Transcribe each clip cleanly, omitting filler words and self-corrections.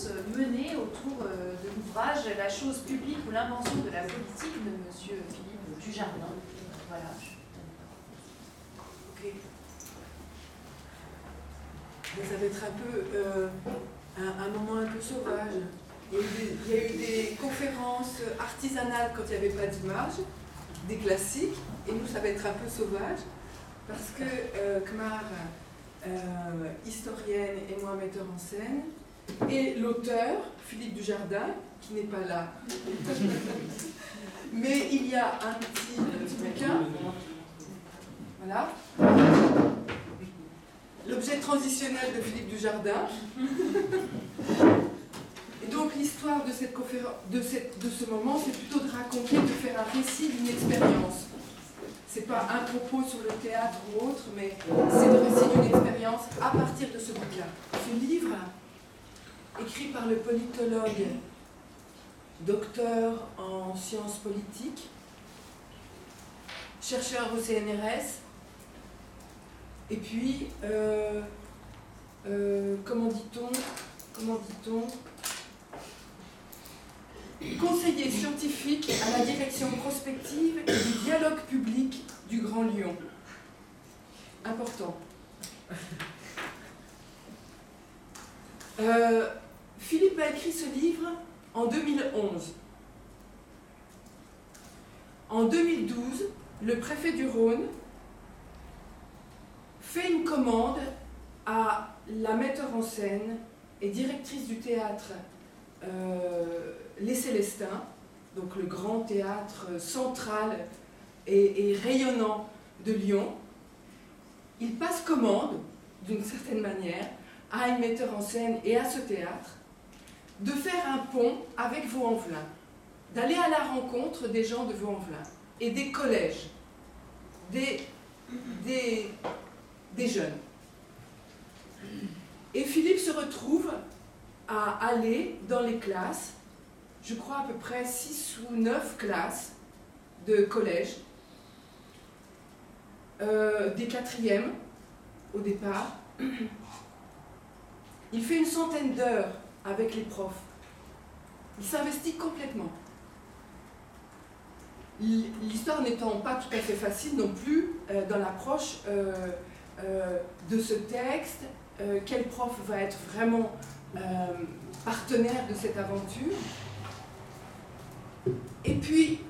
menée autour de l'ouvrage La chose publique ou l'invention de la politique de M. Philippe Dujardin. Voilà. Ok. Ça va être un peu un moment un peu sauvage. Il y a eu des conférences artisanales quand il n'y avait pas d'image, des classiques, et nous ça va être un peu sauvage, parce que Kmar, historienne et moi metteur en scène, et l'auteur, Philippe Dujardin, qui n'est pas là, mais il y a un petit bouquin, voilà, l'objet transitionnel de Philippe Dujardin. Et donc l'histoire de cette conférence, de ce moment, c'est plutôt de raconter, de faire un récit d'une expérience. C'est pas un propos sur le théâtre ou autre, mais c'est le récit d'une expérience à partir de ce bouquin. Ce livre, écrit par le politologue, docteur en sciences politiques, chercheur au CNRS, et puis, comment dit-on, conseiller scientifique à la direction prospective et du dialogue public du Grand Lyon. Important. Philippe a écrit ce livre en 2011. En 2012, le préfet du Rhône fait une commande à la metteur en scène et directrice du théâtre Les Célestins, donc le grand théâtre central et rayonnant de Lyon. Il passe commande, d'une certaine manière, à une metteur en scène et à ce théâtre, de faire un pont avec Vaux-en-Velin, d'aller à la rencontre des gens de Vaux-en-Velin et des collèges, des jeunes. Et Philippe se retrouve à aller dans les classes, je crois à peu près 6 ou 9 classes de collège, des 4e au départ. Il fait une centaine d'heures avec les profs. Il s'investit complètement. L'histoire n'étant pas tout à fait facile non plus dans l'approche de ce texte, quel prof va être vraiment partenaire de cette aventure. Et puis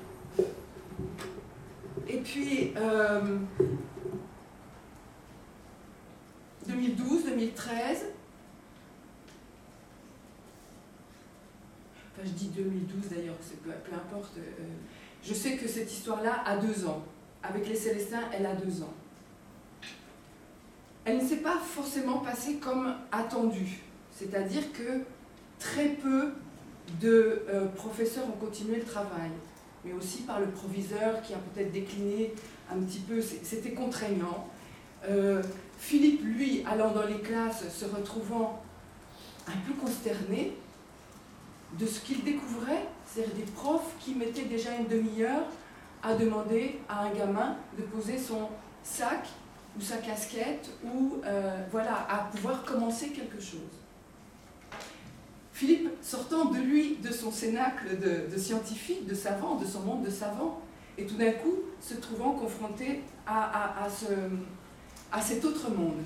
2012, 2013, enfin je dis 2012 d'ailleurs, peu importe, je sais que cette histoire-là a 2 ans. Avec les Célestins, elle a 2 ans. Elle ne s'est pas forcément passée comme attendu, c'est-à-dire que très peu de professeurs ont continué le travail, mais aussi par le proviseur qui a peut-être décliné un petit peu, c'était contraignant. Philippe, lui, allant dans les classes, se retrouvant un peu consterné de ce qu'il découvrait, c'est-à-dire des profs qui mettaient déjà une demi-heure à demander à un gamin de poser son sac ou sa casquette, ou voilà, à pouvoir commencer quelque chose. Philippe, sortant de lui, de son cénacle de scientifique, de savant, de son monde de savant, et tout d'un coup se trouvant confronté à cet autre monde.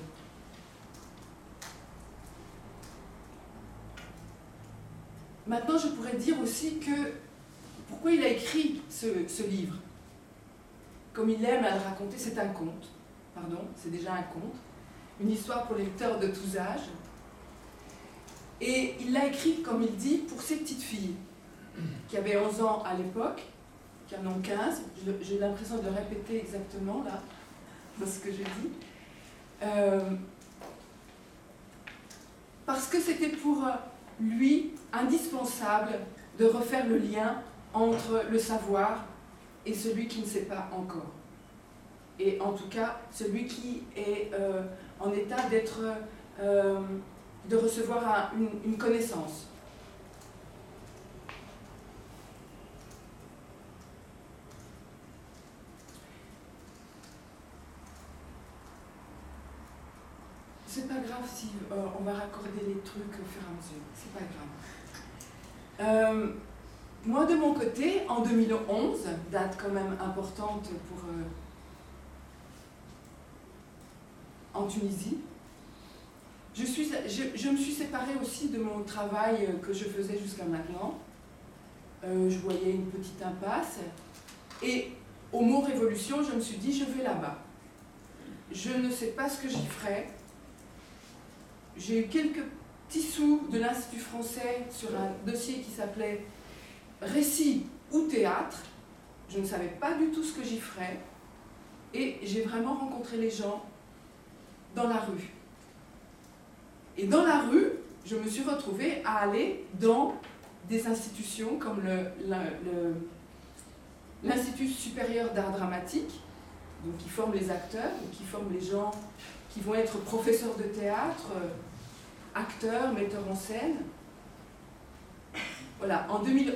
Maintenant, je pourrais dire aussi que pourquoi il a écrit ce livre. Comme il aime à le raconter, c'est un conte. Pardon, c'est déjà un conte. Une histoire pour les lecteurs de tous âges. Et il l'a écrit, comme il dit, pour ses petites filles, qui avaient 11 ans à l'époque, qui en ont 15. J'ai l'impression de répéter exactement, là, dans ce que je dis. Parce que c'était pour lui indispensable de refaire le lien entre le savoir et celui qui ne sait pas encore. Et en tout cas, celui qui est en état de recevoir une connaissance. c'est pas grave si on va raccorder les trucs au fur et à mesure, c'est pas grave. Moi de mon côté, en 2011, date quand même importante pour en Tunisie, je me suis séparée aussi de mon travail que je faisais jusqu'à maintenant. Je voyais une petite impasse et au mot révolution, je me suis dit je vais là-bas. Je ne sais pas ce que j'y ferai. J'ai eu quelques petits sous de l'Institut français sur un dossier qui s'appelait Récit ou théâtre. Je ne savais pas du tout ce que j'y ferais. Et j'ai vraiment rencontré les gens dans la rue. Et dans la rue, je me suis retrouvée à aller dans des institutions comme l'Institut supérieur d'art dramatique, donc qui forme les acteurs, qui forme les gens qui vont être professeurs de théâtre, acteurs, metteurs en scène. Voilà, en 2011.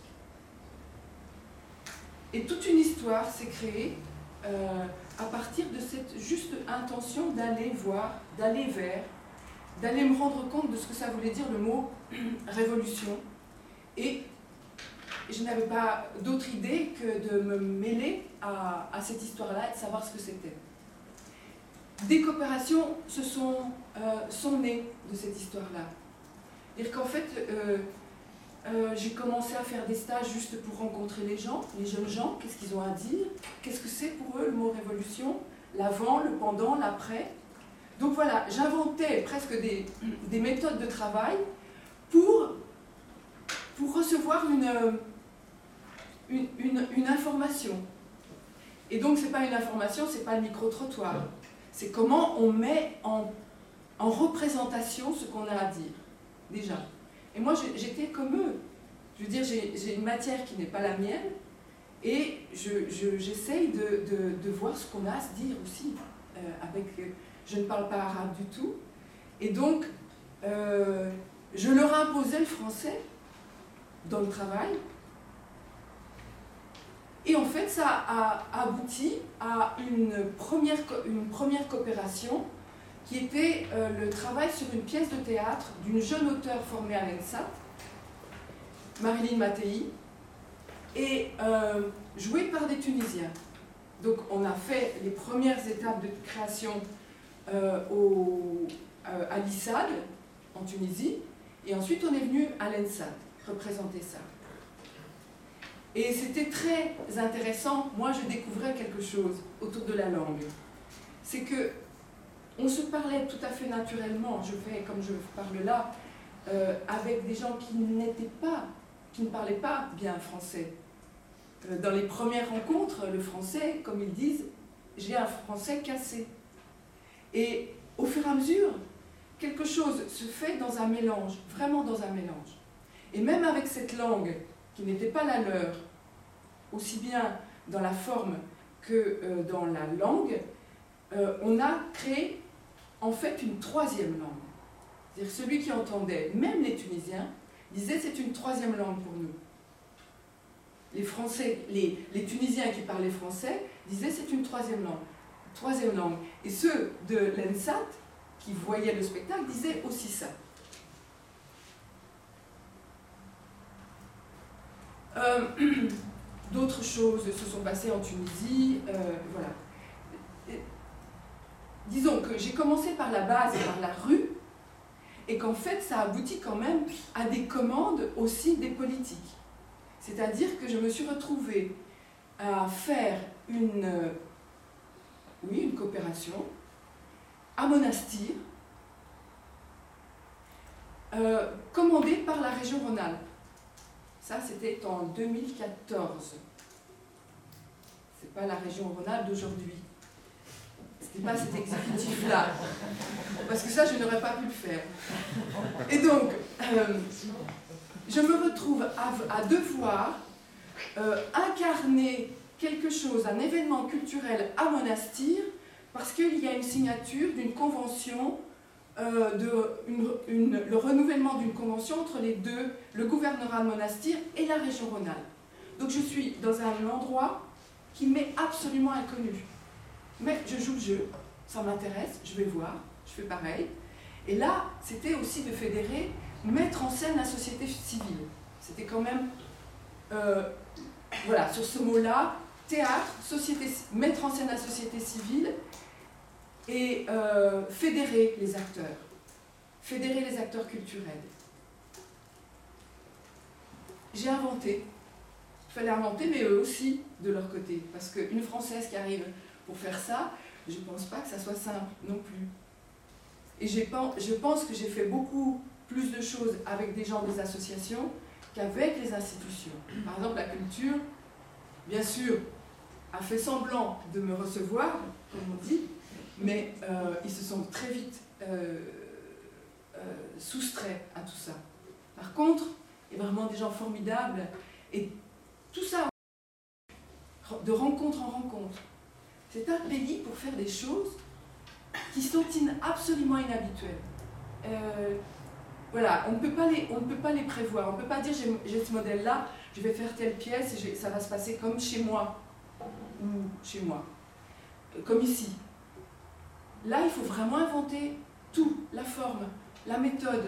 Et toute une histoire s'est créée à partir de cette juste intention d'aller voir, d'aller vers, d'aller me rendre compte de ce que ça voulait dire le mot révolution. Et je n'avais pas d'autre idée que de me mêler à cette histoire-là et de savoir ce que c'était. Des coopérations sont nées de cette histoire-là. C'est-à-dire qu'en fait, j'ai commencé à faire des stages juste pour rencontrer les gens, les jeunes gens, qu'est-ce qu'ils ont à dire, qu'est-ce que c'est pour eux le mot révolution, l'avant, le pendant, l'après. Donc voilà, j'inventais presque des méthodes de travail pour recevoir une information. Et donc ce n'est pas une information, ce n'est pas le micro-trottoir. C'est comment on met en représentation ce qu'on a à dire, déjà. Et moi, j'étais comme eux. Je veux dire, j'ai une matière qui n'est pas la mienne, et j'essaye de voir ce qu'on a à se dire aussi. Je ne parle pas arabe du tout, et donc, je leur imposais le français dans le travail. Et en fait, ça a abouti à une première coopération qui était le travail sur une pièce de théâtre d'une jeune auteure formée à l'ENSAT, Marilyn Mattei, et jouée par des Tunisiens. Donc on a fait les premières étapes de création à l'ISAD, en Tunisie, et ensuite on est venu à l'ENSAT représenter ça. Et c'était très intéressant. Moi, je découvrais quelque chose autour de la langue. C'est que on se parlait tout à fait naturellement, je fais comme je parle là, avec des gens qui ne parlaient pas bien français. Dans les premières rencontres, le français, comme ils disent, j'ai un français cassé. Et au fur et à mesure, quelque chose se fait dans un mélange, vraiment dans un mélange. Et même avec cette langue qui n'était pas la leur, aussi bien dans la forme que dans la langue, on a créé en fait une troisième langue. C'est-à-dire celui qui entendait, même les Tunisiens, disait c'est une troisième langue pour nous. Les Français, les Tunisiens qui parlaient français disaient c'est une troisième langue. Et ceux de l'ENSAT qui voyaient le spectacle disaient aussi ça. D'autres choses se sont passées en Tunisie, voilà. Disons que j'ai commencé par la base, par la rue, et qu'en fait ça aboutit quand même à des commandes aussi des politiques. C'est-à-dire que je me suis retrouvée à faire une coopération à Monastir, commandée par la région Rhône-Alpes. Ça, c'était en 2014. C'est pas la région Rhône-Alpes d'aujourd'hui. C'était pas cet exécutif-là. Parce que ça, je n'aurais pas pu le faire. Et donc, je me retrouve à devoir incarner quelque chose, un événement culturel à Monastir, parce qu'il y a une signature d'une convention, le renouvellement d'une convention entre les deux, le gouvernorat de Monastir et la région Rhône-Alpes. Donc je suis dans un endroit qui m'est absolument inconnu. Mais je joue le jeu, ça m'intéresse, je vais voir, je fais pareil. Et là, c'était aussi de fédérer, mettre en scène la société civile. C'était quand même, voilà, sur ce mot-là, théâtre, mettre en scène la société civile et fédérer les acteurs culturels. J'ai inventé. Il fallait inventer, mais eux aussi, de leur côté. Parce qu'une Française qui arrive pour faire ça, je ne pense pas que ça soit simple non plus. Et je pense que j'ai fait beaucoup plus de choses avec des gens des associations qu'avec les institutions. Par exemple, la culture, bien sûr, a fait semblant de me recevoir, comme on dit, mais ils se sont très vite soustraits à tout ça. Par contre, il y a vraiment des gens formidables, et tout ça, de rencontre en rencontre. C'est un pays pour faire des choses qui sont absolument inhabituelles. Voilà, on ne peut pas les prévoir. On ne peut pas dire j'ai ce modèle-là, je vais faire telle pièce et ça va se passer comme chez moi. Ou chez moi. Comme ici. Là, il faut vraiment inventer tout, la forme, la méthode.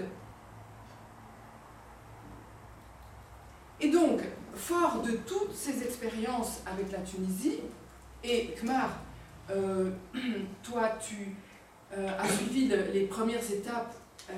Et donc, fort de toutes ces expériences avec la Tunisie, et Kmar, toi, tu as suivi les premières étapes.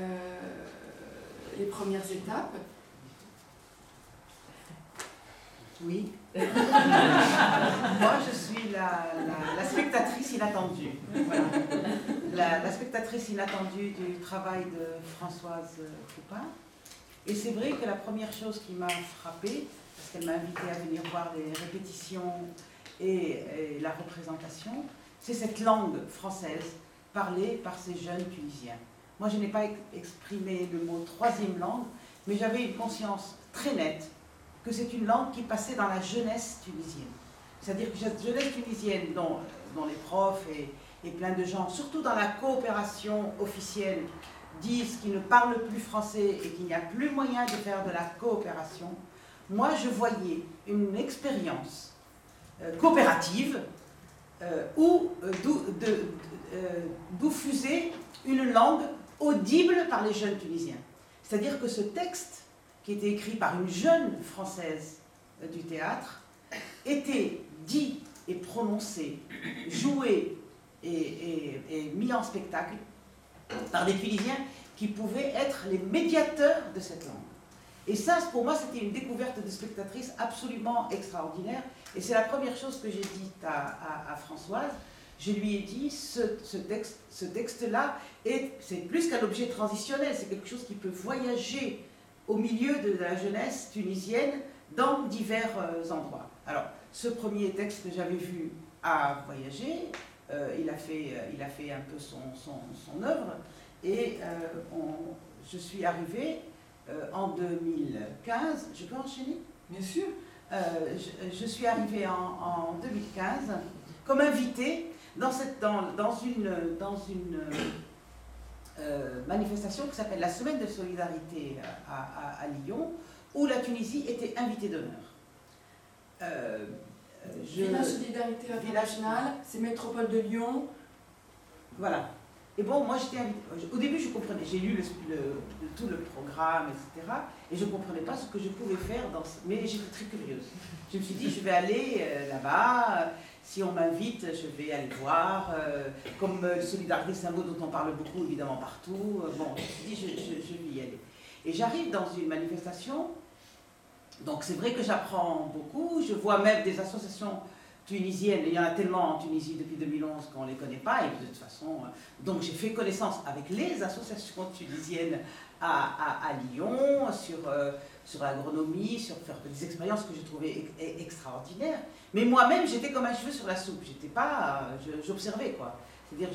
Oui. Moi, je suis la spectatrice inattendue. Voilà. La spectatrice inattendue du travail de Françoise Coupin. Et c'est vrai que la première chose qui m'a frappée, parce qu'elle m'a invitée à venir voir les répétitions et la représentation, c'est cette langue française parlée par ces jeunes Tunisiens. Moi, je n'ai pas exprimé le mot troisième langue, mais j'avais une conscience très nette que c'est une langue qui passait dans la jeunesse tunisienne. C'est-à-dire que cette jeunesse tunisienne, dont les profs et plein de gens, surtout dans la coopération officielle, disent qu'ils ne parlent plus français et qu'il n'y a plus moyen de faire de la coopération, moi je voyais une expérience coopérative d'où fusait une langue audible par les jeunes Tunisiens. C'est-à-dire que ce texte, qui était écrit par une jeune Française du théâtre, était dit et prononcé, joué et mis en spectacle par des Tunisiens qui pouvaient être les médiateurs de cette langue. Et ça, pour moi, c'était une découverte de spectatrice absolument extraordinaire. Et c'est la première chose que j'ai dite à Françoise. Je lui ai dit, ce texte-là, c'est plus qu'un objet transitionnel, c'est quelque chose qui peut voyager au milieu de la jeunesse tunisienne dans divers endroits. Alors, ce premier texte que j'avais vu a voyagé, il a fait un peu son œuvre, et je suis arrivée en 2015, je peux enchaîner ? Bien sûr. Je suis arrivée en 2015 comme invitée dans une manifestation qui s'appelle la Semaine de solidarité à Lyon, où la Tunisie était invitée d'honneur. Village Solidarité Internationale, c'est Métropole de Lyon. Voilà. Et bon, moi j'étais invitée. Au début, je comprenais, j'ai lu tout le programme, etc. Et je ne comprenais pas ce que je pouvais faire mais j'étais très curieuse. Je me suis dit, je vais aller là-bas. Si on m'invite, je vais aller voir. Comme solidarité, c'est un mot dont on parle beaucoup, évidemment, partout. Bon, je me suis dit, je vais y aller. Et j'arrive dans une manifestation. Donc c'est vrai que j'apprends beaucoup. Je vois même des associations tunisiennes. Il y en a tellement en Tunisie depuis 2011 qu'on ne les connaît pas. Et de toute façon, donc j'ai fait connaissance avec les associations tunisiennes à Lyon, sur l'agronomie, sur faire des expériences que j'ai trouvées extraordinaires. Mais moi-même, j'étais comme un cheveu sur la soupe. J'étais pas, j'observais quoi. C'est-à-dire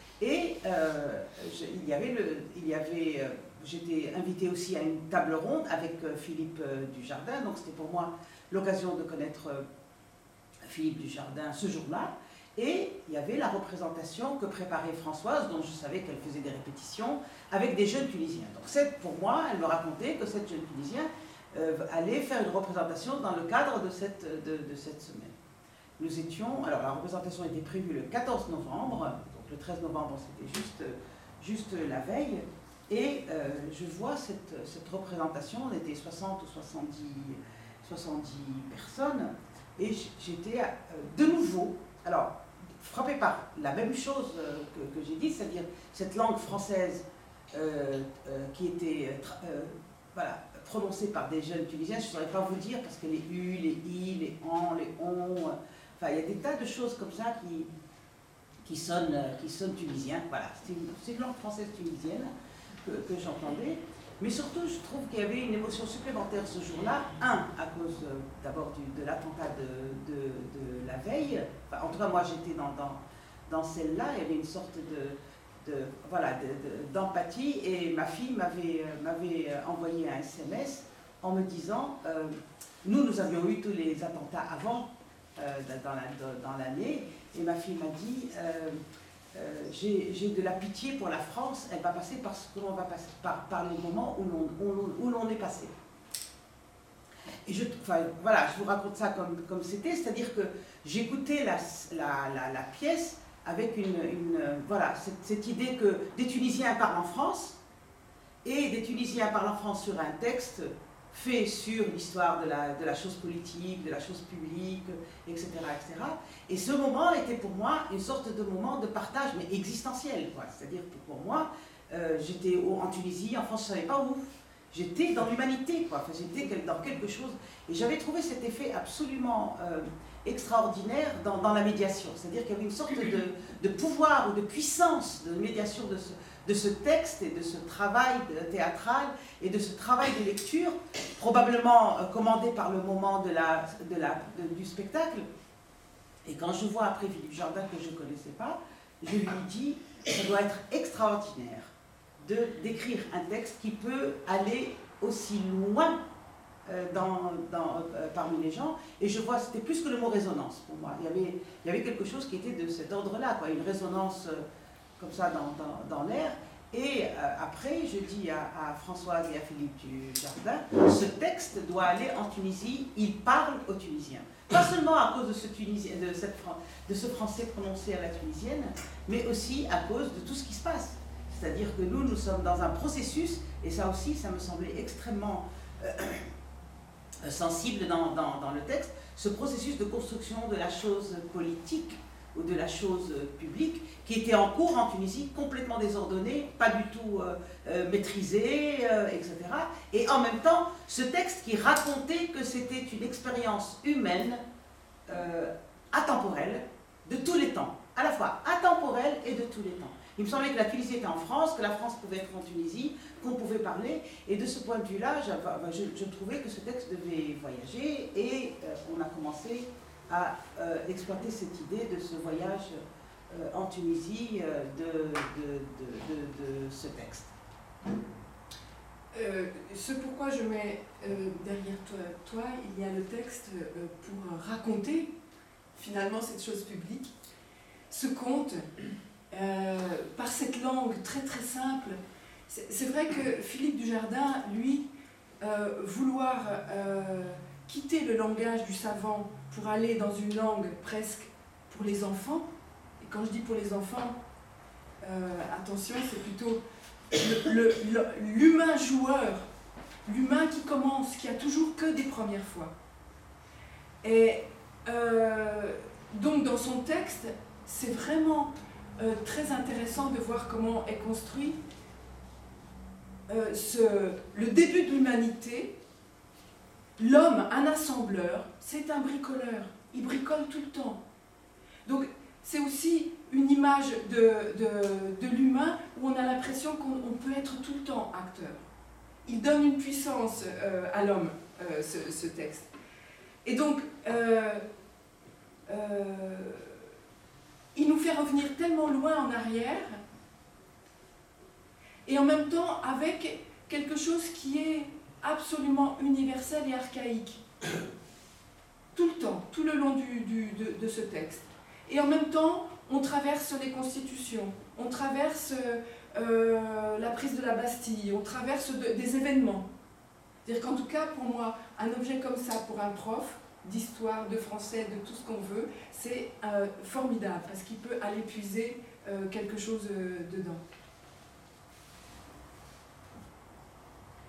j'étais invitée aussi à une table ronde avec Philippe Dujardin. Donc c'était pour moi l'occasion de connaître Philippe Dujardin ce jour-là. Et il y avait la représentation que préparait Françoise, dont je savais qu'elle faisait des répétitions, avec des jeunes Tunisiens. Donc pour moi, elle me racontait que cette jeune Tunisien allait faire une représentation dans le cadre de cette semaine. Nous étions, alors la représentation était prévue le 14 novembre, donc le 13 novembre c'était juste juste la veille, et je vois cette représentation, on était 60 ou 70 personnes, et j'étais de nouveau, alors, frappée par la même chose que j'ai dit, c'est-à-dire cette langue française qui était voilà, prononcée par des jeunes Tunisiens. Je ne saurais pas vous dire, parce que les U, les I, les AN, les ON, enfin, il y a des tas de choses comme ça qui sonnent tunisiens. Voilà, c'est une langue française tunisienne que j'entendais. Mais surtout, je trouve qu'il y avait une émotion supplémentaire ce jour-là. À cause d'abord de l'attentat de la veille. Enfin, en tout cas, moi, j'étais dans celle-là. Il y avait une sorte d'empathie. Et ma fille m'avait envoyé un SMS en me disant nous avions eu tous les attentats avant, dans l'année. Et ma fille m'a dit j'ai de la pitié pour la France, elle va passer par ce que l'on va passer, par les moments où l'on est passé. Et je vous raconte ça comme c'était, c'est-à-dire que j'écoutais la pièce avec cette idée que des Tunisiens parlent en France, et des Tunisiens parlent en France sur un texte fait sur l'histoire de la chose politique, de la chose publique, etc., etc. Et ce moment était pour moi une sorte de moment de partage, mais existentiel, quoi. C'est-à-dire que pour moi, j'étais en Tunisie, en France, je ne savais pas où. J'étais dans l'humanité, quoi. Enfin, j'étais dans quelque chose. Et j'avais trouvé cet effet absolument extraordinaire dans la médiation. C'est-à-dire qu'il y avait une sorte de pouvoir ou de puissance de médiation de ce texte et de ce travail théâtral et de ce travail de lecture, probablement commandé par le moment du spectacle. Et quand je vois après Philippe Jardin, que je ne connaissais pas, je lui dis, ça doit être extraordinaire d'écrire un texte qui peut aller aussi loin parmi les gens. Et je vois, c'était plus que le mot résonance pour moi. Il y avait quelque chose qui était de cet ordre-là, quoi, une résonance comme ça dans l'air. Et après, je dis à Françoise et à Philippe Dujardin, ce texte doit aller en Tunisie, il parle aux Tunisiens. Pas seulement à cause de ce français prononcé à la tunisienne, mais aussi à cause de tout ce qui se passe. C'est-à-dire que nous sommes dans un processus, et ça aussi, ça me semblait extrêmement sensible dans le texte, ce processus de construction de la chose politique ou de la chose publique qui était en cours en Tunisie, complètement désordonnée, pas du tout maîtrisée, etc. Et en même temps, ce texte qui racontait que c'était une expérience humaine, atemporelle, de tous les temps, à la fois atemporelle et de tous les temps. Il me semblait que la Tunisie était en France, que la France pouvait être en Tunisie, qu'on pouvait parler, et de ce point de vue-là, je trouvais que ce texte devait voyager, et on a commencé à exploiter cette idée de ce voyage en Tunisie de ce texte. Ce pourquoi je mets derrière toi, il y a le texte pour raconter finalement cette chose publique, ce conte, par cette langue très très simple. C'est vrai que Philippe Dujardin, lui, vouloir quitter le langage du savant pour aller dans une langue presque pour les enfants, et quand je dis pour les enfants, attention, c'est plutôt l'humain joueur, l'humain qui commence, qui a toujours que des premières fois. Et donc dans son texte, c'est vraiment très intéressant de voir comment est construit le début de l'humanité. L'homme, un assembleur, c'est un bricoleur. Il bricole tout le temps. Donc, c'est aussi une image de l'humain où on a l'impression qu'on peut être tout le temps acteur. Il donne une puissance à l'homme, ce texte. Et donc, il nous fait revenir tellement loin en arrière, et en même temps avec quelque chose qui est absolument universel et archaïque. Tout le temps, tout le long de ce texte. Et en même temps, on traverse les constitutions, on traverse la prise de la Bastille, on traverse des événements. C'est-à-dire qu'en tout cas, pour moi, un objet comme ça, pour un prof d'histoire, de français, de tout ce qu'on veut, c'est formidable, parce qu'il peut aller puiser quelque chose dedans.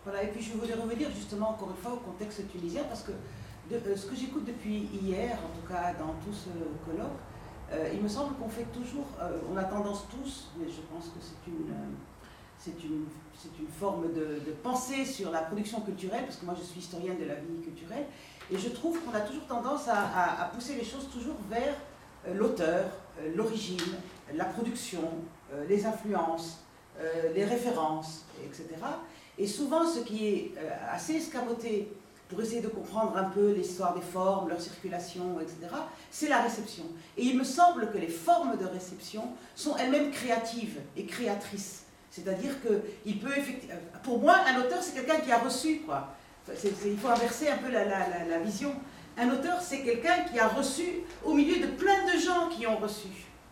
Voilà, et puis je voulais revenir justement encore une fois au contexte tunisien, parce que ce que j'écoute depuis hier, en tout cas dans tout ce colloque, il me semble qu'on fait toujours, on a tendance tous, mais je pense que c'est une forme de pensée sur la production culturelle, parce que moi je suis historienne de la vie culturelle, et je trouve qu'on a toujours tendance à pousser les choses toujours vers l'auteur, l'origine, la production, les influences, les références, etc. Et souvent, ce qui est assez escamoté pour essayer de comprendre un peu l'histoire des formes, leur circulation, etc., c'est la réception. Et il me semble que les formes de réception sont elles-mêmes créatives et créatrices. C'est-à-dire qu'il peut effectivement... Pour moi, un auteur, c'est quelqu'un qui a reçu, quoi. Il faut inverser un peu la vision. Un auteur, c'est quelqu'un qui a reçu au milieu de plein de gens qui ont reçu.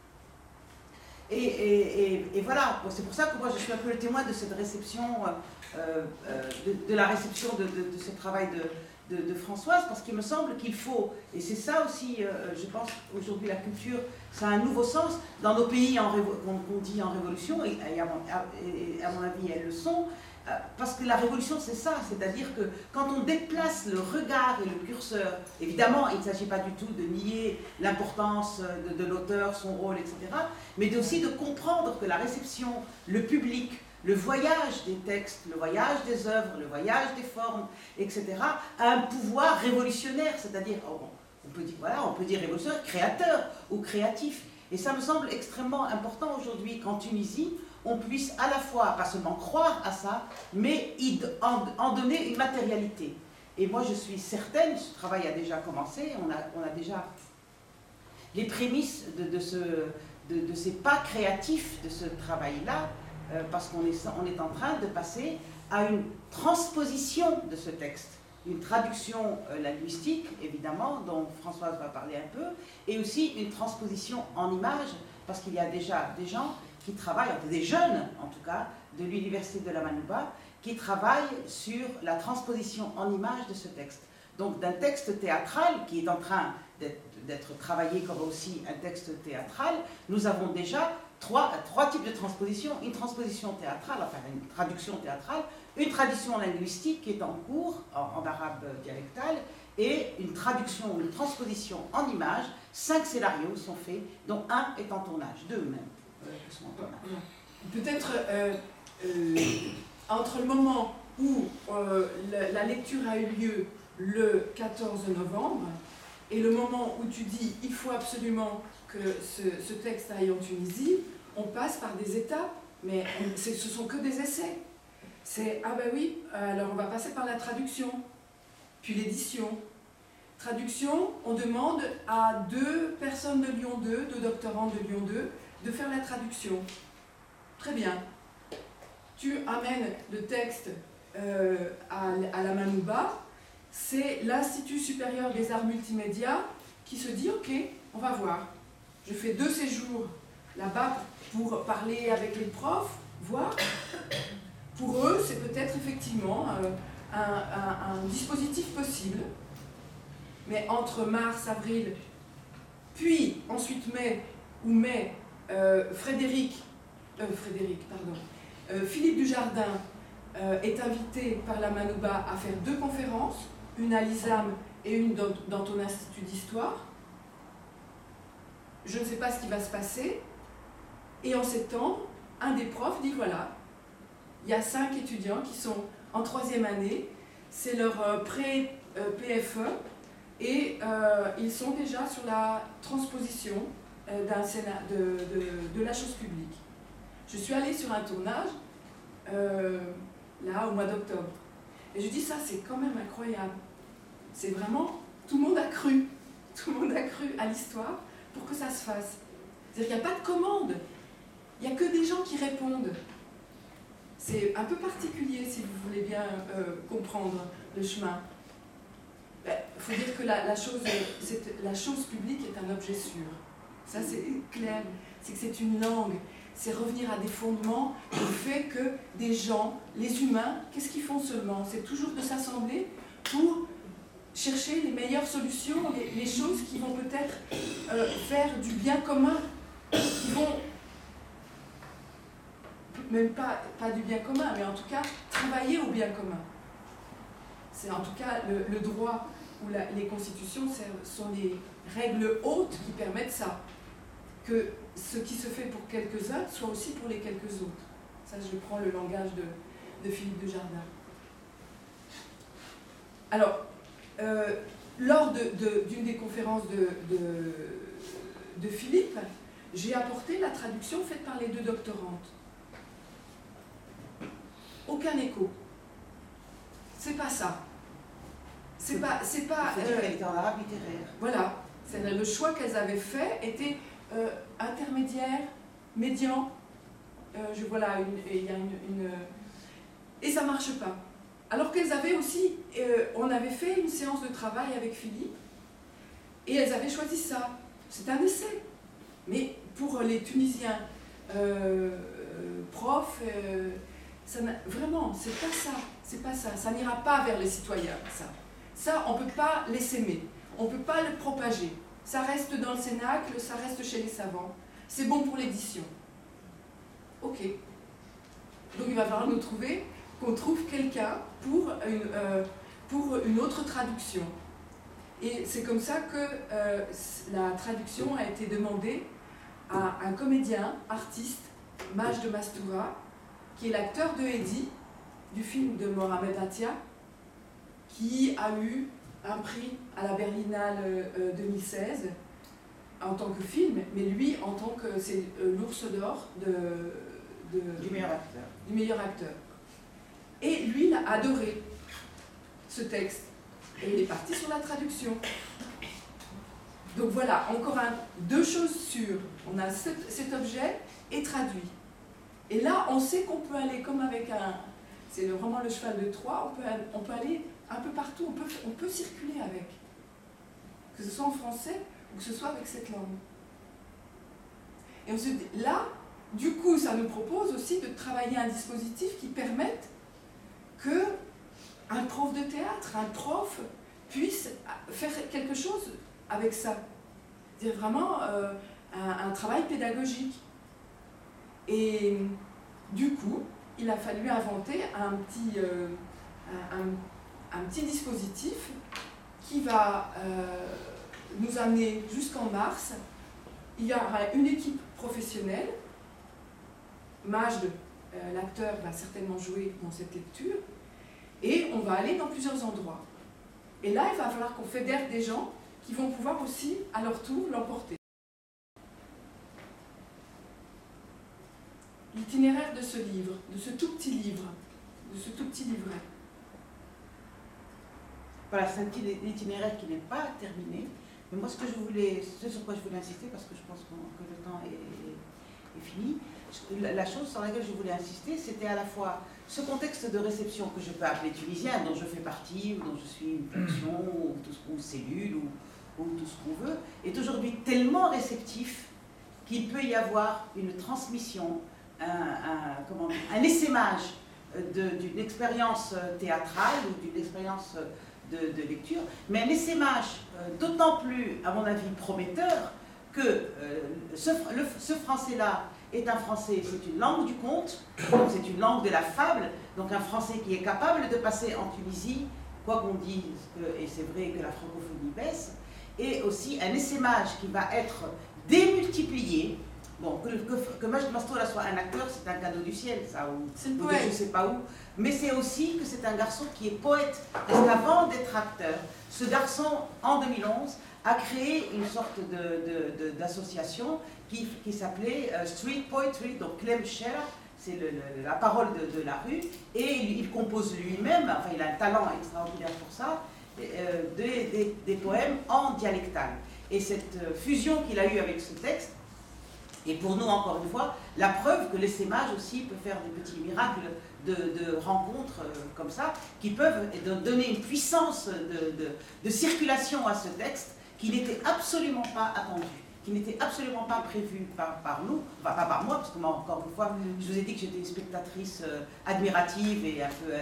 Et voilà, c'est pour ça que moi je suis un peu le témoin de cette réception, de la réception de ce travail de Françoise, parce qu'il me semble qu'il faut, et c'est ça aussi, je pense qu'aujourd'hui la culture, ça a un nouveau sens, dans nos pays qu'on dit en révolution, et à mon avis elles le sont, parce que la révolution c'est ça, c'est-à-dire que quand on déplace le regard et le curseur, évidemment il ne s'agit pas du tout de nier l'importance de l'auteur, son rôle, etc., mais aussi de comprendre que la réception, le public, le voyage des textes, le voyage des œuvres, le voyage des formes, etc., a un pouvoir révolutionnaire, c'est-à-dire, on peut dire révolutionnaire, créateur ou créatif. Et ça me semble extrêmement important aujourd'hui qu'en Tunisie, on puisse à la fois, pas seulement croire à ça, mais en donner une matérialité. Et moi je suis certaine, ce travail a déjà commencé, on a déjà les prémices de ces pas créatifs de ce travail-là, parce qu'on est en train de passer à une transposition de ce texte, une traduction linguistique, évidemment, dont Françoise va parler un peu, et aussi une transposition en images, parce qu'il y a déjà des gens qui travaillent, des jeunes en tout cas, de l'université de la Manouba, qui travaillent sur la transposition en images de ce texte. Donc d'un texte théâtral qui est en train d'être travaillé comme aussi un texte théâtral, nous avons déjà trois types de transposition. Une transposition théâtrale, enfin une traduction théâtrale, une traduction linguistique qui est en cours, en arabe dialectal, et une traduction, une transposition en images. 5 scénarios sont faits, dont un est en tournage, 2 même. Peut-être entre le moment où la lecture a eu lieu le 14 novembre et le moment où tu dis il faut absolument que ce texte aille en Tunisie, on passe par des étapes, mais ce sont que des essais. C'est ah ben oui, alors on va passer par la traduction, puis l'édition. Traduction, on demande à 2 personnes de Lyon 2, 2 doctorants de Lyon 2, de faire la traduction. Très bien. Tu amènes le texte à la Manouba, c'est l'Institut supérieur des arts multimédia qui se dit ok, on va voir. Je fais 2 séjours là-bas pour parler avec les profs, voir. Pour eux, c'est peut-être effectivement un dispositif possible. Mais entre mars, avril, puis ensuite mai, Philippe Dujardin est invité par la Manouba à faire 2 conférences, une à l'ISAM et une dans ton institut d'histoire. Je ne sais pas ce qui va se passer. Et en septembre, un des profs dit voilà, il y a 5 étudiants qui sont en 3e année, c'est leur pré-PFE, et ils sont déjà sur la transposition de la chose publique. Je suis allée sur un tournage, là, au mois d'octobre. Et je dis, ça, c'est quand même incroyable. C'est vraiment, tout le monde a cru à l'histoire pour que ça se fasse. C'est-à-dire qu'il n'y a pas de commande. Il n'y a que des gens qui répondent. C'est un peu particulier, si vous voulez bien comprendre le chemin. Il faut dire que la chose publique est un objet sûr. Ça, c'est clair. C'est que c'est une langue. C'est revenir à des fondements, le fait que des gens, les humains, qu'est-ce qu'ils font seulement? C'est toujours de s'assembler pour chercher les meilleures solutions, les choses qui vont peut-être faire du bien commun, qui vont même pas du bien commun, mais en tout cas travailler au bien commun. C'est en tout cas le droit ou les constitutions sont les règles hautes qui permettent ça. Que ce qui se fait pour quelques-uns soit aussi pour les quelques autres. Ça, je prends le langage de Philippe Dujardin. Alors, lors d'une des conférences de Philippe, j'ai apporté la traduction faite par les deux doctorantes. Aucun écho. C'est pas ça. C'est pas. Elle était en arabe littéraire. Voilà. Le choix qu'elles avaient fait était intermédiaire, médian. Voilà, il y a et ça marche pas. Alors qu'elles avaient aussi, on avait fait une séance de travail avec Philippe, et elles avaient choisi ça. C'est un essai. Mais pour les Tunisiens, profs, vraiment, c'est pas ça. Ça n'ira pas vers les citoyens, ça. Ça, on ne peut pas les s'aimer. On ne peut pas le propager. Ça reste dans le cénacle, ça reste chez les savants. C'est bon pour l'édition. Ok. Donc il va falloir qu'on trouve quelqu'un pour une autre traduction. Et c'est comme ça que la traduction a été demandée à un comédien, artiste, Majd Mastoura, qui est l'acteur de Eddy, du film de Mohamed Atia, qui a eu un prix à la Berlinale 2016 en tant que film, mais lui en tant que c'est l'Ours d'Or du meilleur acteur. Et lui, il a adoré ce texte. Et il est parti sur la traduction. Donc voilà, encore deux choses sûres. On a cet objet est traduit. Et là, on sait qu'on peut aller comme avec c'est vraiment le cheval de Troie, on peut aller un peu partout, on peut circuler avec. Que ce soit en français ou que ce soit avec cette langue. Et on se dit, là, du coup, ça nous propose aussi de travailler un dispositif qui permette que un prof de théâtre, un prof, puisse faire quelque chose avec ça. C'est vraiment un travail pédagogique. Et du coup, il a fallu inventer un petit dispositif qui va nous amener jusqu'en mars. Il y aura une équipe professionnelle. Majd, l'acteur, va certainement jouer dans cette lecture. Et on va aller dans plusieurs endroits. Et là, il va falloir qu'on fédère des gens qui vont pouvoir aussi, à leur tour, l'emporter. L'itinéraire de ce livre, de ce tout petit livre, de ce tout petit livret. Voilà, c'est un petit itinéraire qui n'est pas terminé. Mais moi, ce sur quoi je voulais insister, parce que je pense que le temps est fini, la chose sur laquelle je voulais insister, c'était à la fois ce contexte de réception que je peux appeler tunisien, dont je fais partie, ou dont je suis une fonction, ou cellule, ou tout ce qu'on veut, est aujourd'hui tellement réceptif qu'il peut y avoir une transmission, un essaimage d'une expérience théâtrale ou d'une expérience de lecture, mais un essaimage d'autant plus, à mon avis, prometteur que ce français-là est un français, c'est une langue du conte, c'est une langue de la fable, donc un français qui est capable de passer en Tunisie, quoi qu'on dise, et c'est vrai que la francophonie baisse, et aussi un essaimage qui va être démultiplié. Bon, que Majd Mastoura soit un acteur, c'est un cadeau du ciel, ça, ou je ne sais pas où, mais c'est aussi que c'est un garçon qui est poète, parce qu'avant d'être acteur, ce garçon, en 2011, a créé une sorte d'association qui s'appelait Street Poetry, donc Clem Scherer, c'est la parole de la rue, et il compose lui-même, enfin il a un talent extraordinaire pour ça, des poèmes en dialectal. Et cette fusion qu'il a eue avec ce texte, et pour nous, encore une fois, la preuve que l'essaimage aussi peut faire des petits miracles de rencontres comme ça, qui peuvent donner une puissance de circulation à ce texte qui n'était absolument pas attendu, qui n'était absolument pas prévu par nous, enfin pas par moi, parce que moi, encore une fois, je vous ai dit que j'étais une spectatrice admirative et un peu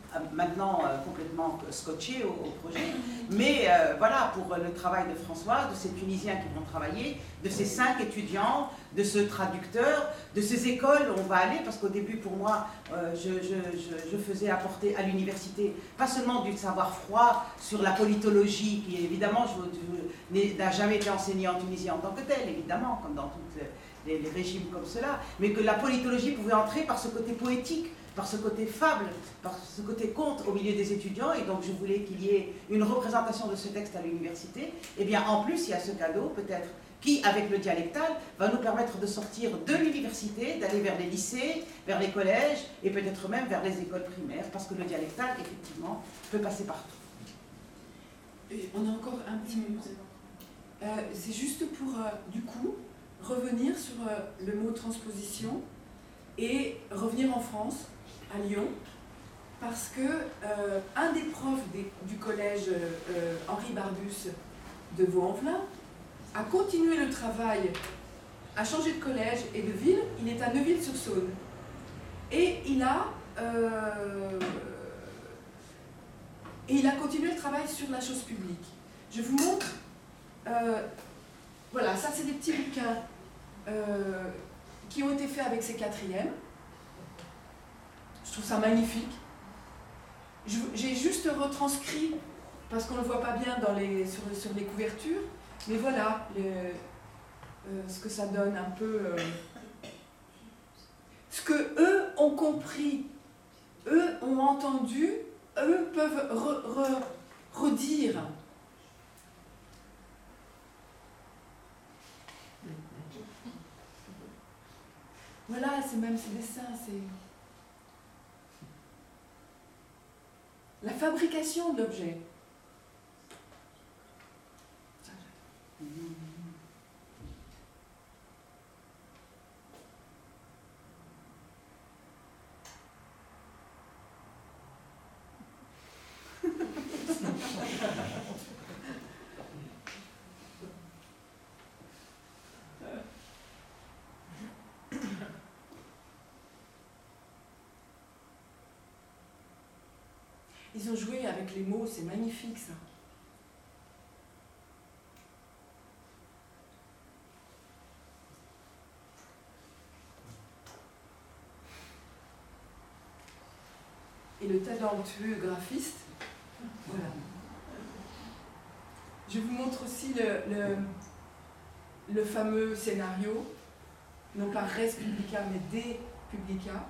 maintenant complètement scotché au projet. Mais voilà, pour le travail de François, de ces Tunisiens qui vont travailler, de ces 5 étudiants, de ce traducteur, de ces écoles où on va aller, parce qu'au début, pour moi, je faisais apporter à l'université, pas seulement du savoir froid sur la politologie, qui évidemment n'a jamais été enseignée en Tunisie en tant que telle, évidemment, comme dans tous les régimes comme cela, mais que la politologie pouvait entrer par ce côté poétique, par ce côté fable, par ce côté conte au milieu des étudiants, et donc je voulais qu'il y ait une représentation de ce texte à l'université. Et bien en plus, il y a ce cadeau, peut-être, qui, avec le dialectal, va nous permettre de sortir de l'université, d'aller vers les lycées, vers les collèges, et peut-être même vers les écoles primaires, parce que le dialectal, effectivement, peut passer partout. Et on a encore un petit minute. C'est juste pour, du coup, revenir sur le mot transposition, et revenir en France, à Lyon, parce que un des profs du collège Henri Barbus de Vaux-en-Velin a continué le travail, a changé de collège et de ville. Il est à Neuville-sur-Saône. Et il a continué le travail sur la chose publique. Je vous montre, voilà, ça c'est des petits bouquins qui ont été faits avec ces 4e. Je trouve ça magnifique. J'ai juste retranscrit, parce qu'on ne le voit pas bien sur les couvertures, mais voilà ce que ça donne un peu. Ce que eux ont compris, eux ont entendu, eux peuvent redire. Voilà, c'est même ces dessins, c'est la fabrication de l'objet. Ils ont joué avec les mots, c'est magnifique ça. Et le talentueux graphiste, voilà. Je vous montre aussi le fameux scénario, non pas Res Publica, mais De Publica.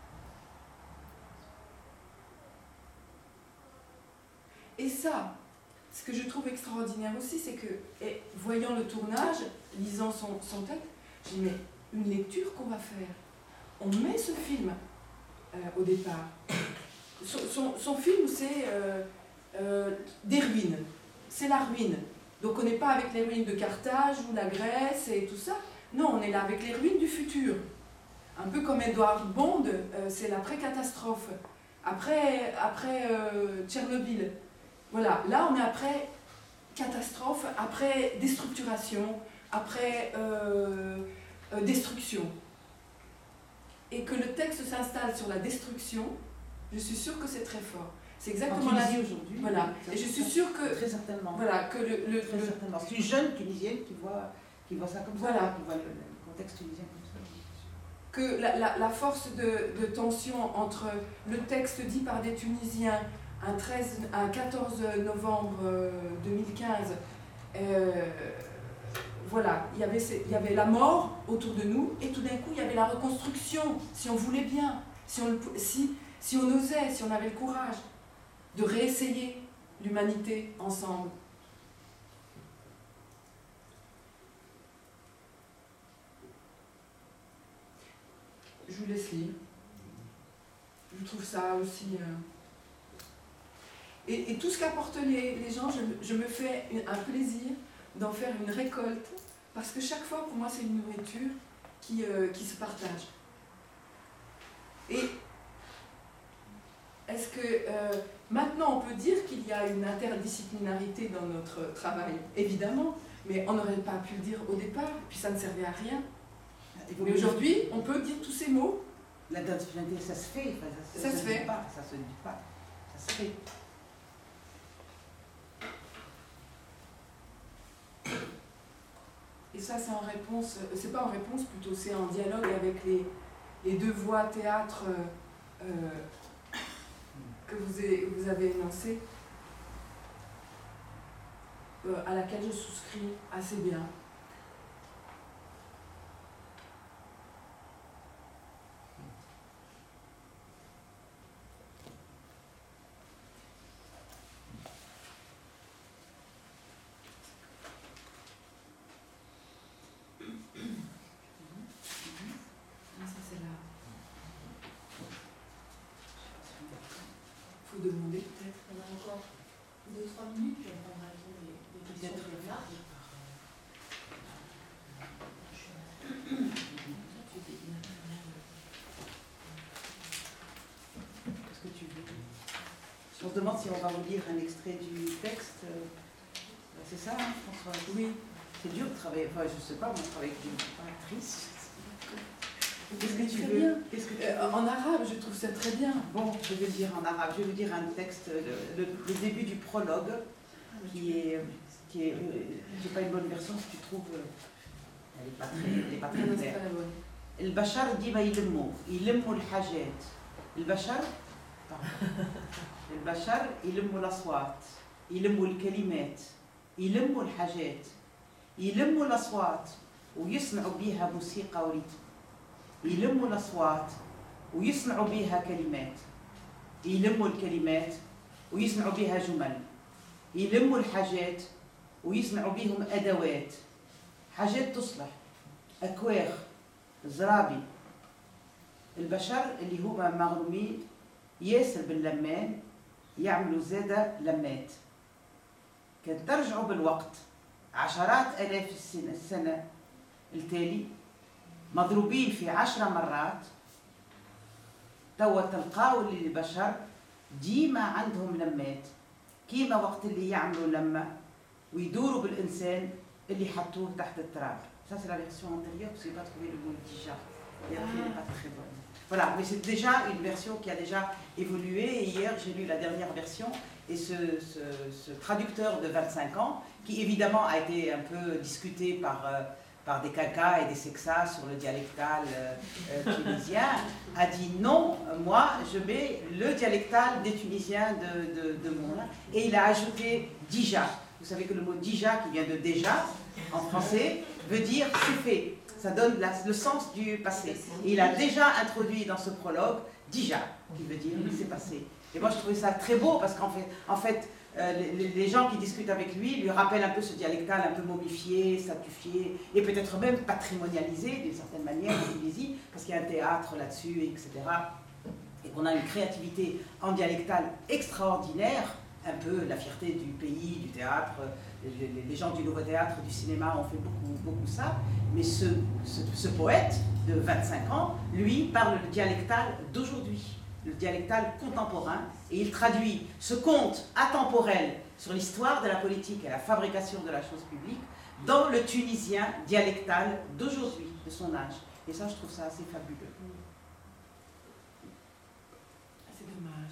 Et ça, ce que je trouve extraordinaire aussi, c'est que, voyant le tournage, lisant son texte, j'ai dit, mais une lecture qu'on va faire. On met ce film au départ. Son film, c'est des ruines. C'est la ruine. Donc on n'est pas avec les ruines de Carthage ou la Grèce et tout ça. Non, on est là avec les ruines du futur. Un peu comme Edward Bond, c'est l'après-catastrophe. Après Tchernobyl. Voilà, là on est après catastrophe, après déstructuration, après destruction. Et que le texte s'installe sur la destruction, je suis sûre que c'est très fort. C'est exactement la vie aujourd'hui. Voilà. Et je suis sûre que très certainement. Voilà, que très certainement. C'est une jeune Tunisienne qui voit ça comme voilà. Ça, qui voit le contexte tunisien comme ça. Que la force de tension entre le texte dit par des Tunisiens un 14 novembre 2015, voilà, il y avait la mort autour de nous, et tout d'un coup il y avait la reconstruction, si on voulait bien, si on osait, si on avait le courage de réessayer l'humanité ensemble. Je vous laisse lire. Je trouve ça aussi... Et tout ce qu'apportent les gens, je me fais un plaisir d'en faire une récolte, parce que chaque fois, pour moi, c'est une nourriture qui se partage. Et est-ce que maintenant, on peut dire qu'il y a une interdisciplinarité dans notre travail? Évidemment, mais on n'aurait pas pu le dire au départ, puis ça ne servait à rien. Mais aujourd'hui, on peut dire tous ces mots. L'interdisciplinarité, ça se fait. Ça se fait. Ça se dit pas. Ça se fait. Et ça, c'est en réponse, c'est pas en réponse plutôt, c'est en dialogue avec les deux voix théâtre que vous avez énoncées, à laquelle je souscris assez bien. Demander peut-être. On a encore 2-3 minutes, puis on prendra les questions de Bernard. Qu'est-ce que tu veux? On se demande si on va vous lire un extrait du texte. C'est ça, hein, François? Oui. C'est dur de travailler. Enfin, je sais pas, moi, je travaille avec une actrice. Qu'est-ce que tu Très veux? bien. Qu'est-ce que tu veux? En arabe, je trouve ça très bien. Bon, je vais le dire en arabe. Je vais vous dire un texte, le début du prologue, qui est j'ai pas une bonne version, si tu trouves, elle est pas très claire. البشر ديما يلموا الحاجات. البشر يلموا الأصوات، يلموا الكلمات، يلموا الحاجات، يلموا الأصوات ويصنعوا بها موسيقى وريتم. يلموا الأصوات ويصنعوا بها كلمات، يلموا الكلمات ويصنعوا بها جمل، يلموا الحاجات ويصنعوا بهم أدوات، حاجات تصلح، أكواخ، زرابي. البشر اللي هما مغرومين ياسر باللمان يعملوا زادة لمات. كان ترجعوا بالوقت عشرات آلاف السنة التالي مضروبين في 10 مرات، توا تلقاو اللي البشر ديما عندهم لمات، كيما وقت اللي يعملوا لمة ويدوروا بالإنسان اللي حطوه تحت التراب. Ça c'est la version antérieure, parce que je n'ai pas trouvé le mot déjà. Et après, elle n'est pas très bonne. Voilà, mais c'est déjà une version qui a déjà évolué. Et hier, j'ai lu la dernière version. Et ce traducteur de 25 ans, qui évidemment a été un peu discuté par des cacas et des sexas sur le dialectal tunisien, a dit non, moi je mets le dialectal des Tunisiens de mon là. Et il a ajouté déjà. Vous savez que le mot déjà, qui vient de déjà, en français, veut dire c'est fait. Ça donne le sens du passé. Et il a déjà introduit dans ce prologue déjà, qui veut dire c'est passé. Et moi je trouvais ça très beau parce qu'en fait les gens qui discutent avec lui rappellent un peu ce dialectal un peu momifié, statufié et peut-être même patrimonialisé d'une certaine manière en Tunisie, parce qu'il y a un théâtre là-dessus, etc. Et qu'on a une créativité en dialectal extraordinaire, un peu la fierté du pays, du théâtre. Les gens du nouveau théâtre, du cinéma ont fait beaucoup ça. Mais ce poète de 25 ans, lui, parle le dialectal d'aujourd'hui, le dialectal contemporain, et il traduit ce conte atemporel sur l'histoire de la politique et la fabrication de la chose publique dans le tunisien dialectal d'aujourd'hui, de son âge. Et ça, je trouve ça assez fabuleux. C'est dommage.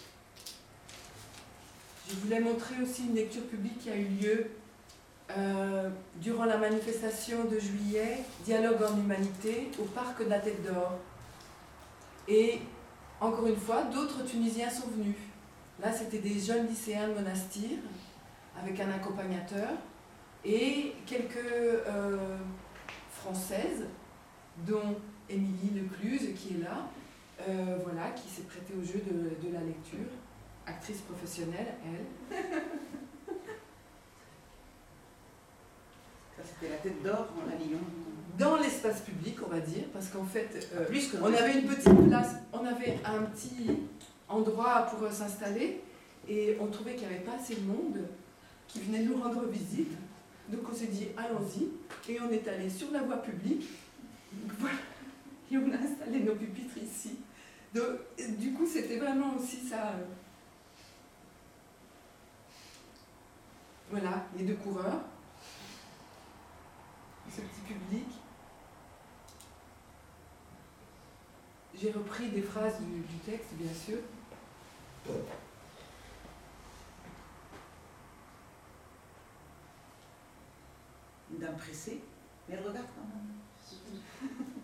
Je voulais montrer aussi une lecture publique qui a eu lieu durant la manifestation de juillet, Dialogue en humanité, au parc de la Tête d'Or. Et encore une fois, d'autres Tunisiens sont venus. Là, c'était des jeunes lycéens de Monastir, avec un accompagnateur, et quelques Françaises, dont Émilie Lecluse, qui est là, voilà, qui s'est prêtée au jeu de la lecture. Actrice professionnelle, elle. Ça, c'était la Tête d'Or à Lyon. Dans l'espace public, on va dire, parce qu'en fait, plus que on avait une petite place, on avait un petit endroit pour s'installer, et on trouvait qu'il n'y avait pas assez de monde qui venait nous rendre visite. Donc on s'est dit, allons-y, et on est allé sur la voie publique. Donc, voilà. Et on a installé nos pupitres ici. Donc, du coup, c'était vraiment aussi ça. Voilà, les deux coureurs, ce petit public. J'ai repris des phrases du texte, bien sûr. une dame pressée, mais elle regarde quand même.